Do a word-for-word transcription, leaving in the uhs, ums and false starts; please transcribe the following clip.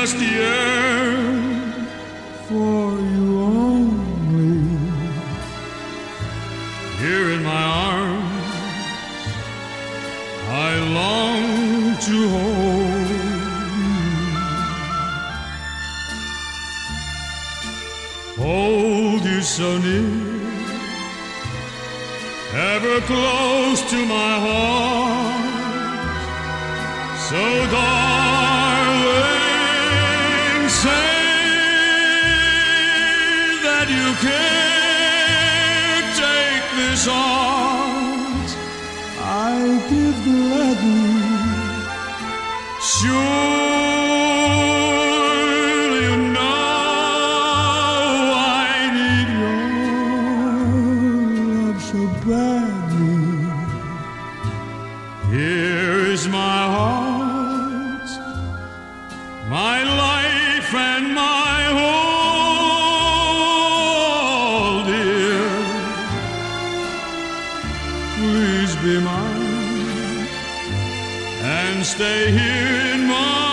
just yearn for you only. Here in my arms I long to hold you, hold you so near, ever close to my heart. So darling, say that you can't take this heart I give gladly. Sure you know I need your love so badly. Here is my heart, my life and my all, dear. Please be mine and stay here in my